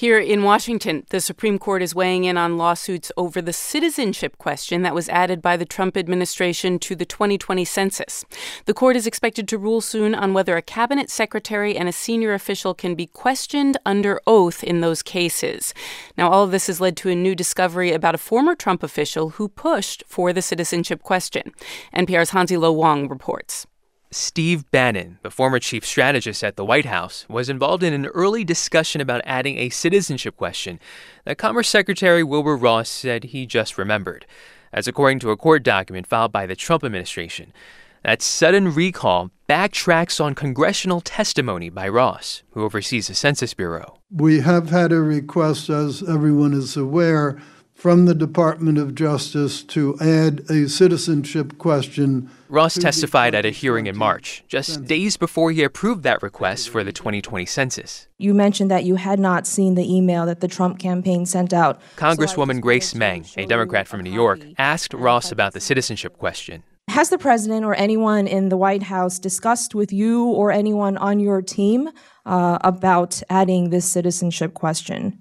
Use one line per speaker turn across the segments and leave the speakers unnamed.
Here in Washington, the Supreme Court is weighing in on lawsuits over the citizenship question that was added by the Trump administration to the 2020 census. The court is expected to rule soon on whether a cabinet secretary and a senior official can be questioned under oath in those cases. Now, all of this has led to a new discovery about a former Trump official who pushed for the citizenship question. NPR's Hansi Lo Wang reports.
Steve Bannon, the former chief strategist at the White House, was involved in an early discussion about adding a citizenship question that Commerce Secretary Wilbur Ross said he just remembered. That's according to a court document filed by the Trump administration. That sudden recall backtracks on congressional testimony by Ross, who oversees the Census Bureau.
We have had a request, as everyone is aware, from the Department of Justice to add a citizenship question.
Ross testified at a hearing in March, just days before he approved that request for the 2020 census.
You mentioned that you had not seen the email that the Trump campaign sent out.
Congresswoman Grace Meng, a Democrat from New York, asked Ross about the citizenship question.
Has the president or anyone in the White House discussed with you or anyone on your team about adding this citizenship question?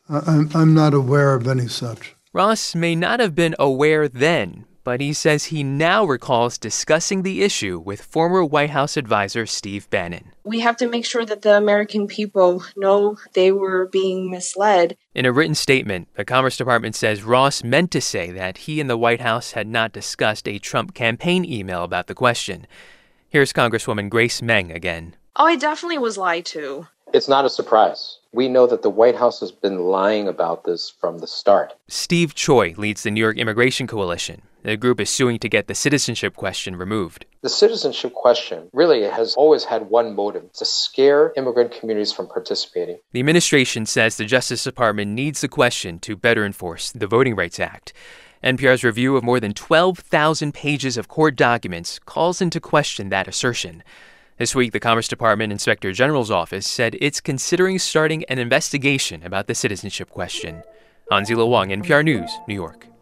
I'm not aware of any such.
Ross may not have been aware then, but he says he now recalls discussing the issue with former White House advisor Steve Bannon.
We have to make sure that the American people know they were being misled.
In a written statement, the Commerce Department says Ross meant to say that he and the White House had not discussed a Trump campaign email about the question. Here's Congresswoman Grace Meng again.
Oh, I definitely was lied to.
It's not a surprise. We know that the White House has been lying about this from the start.
Steve Choi leads the New York Immigration Coalition. The group is suing to get the citizenship question removed.
The citizenship question really has always had one motive: to scare immigrant communities from participating.
The administration says the Justice Department needs the question to better enforce the Voting Rights Act. NPR's review of more than 12,000 pages of court documents calls into question that assertion. This week, the Commerce Department Inspector General's office said it's considering starting an investigation about the citizenship question. Hansi Lo Wang, NPR News, New York.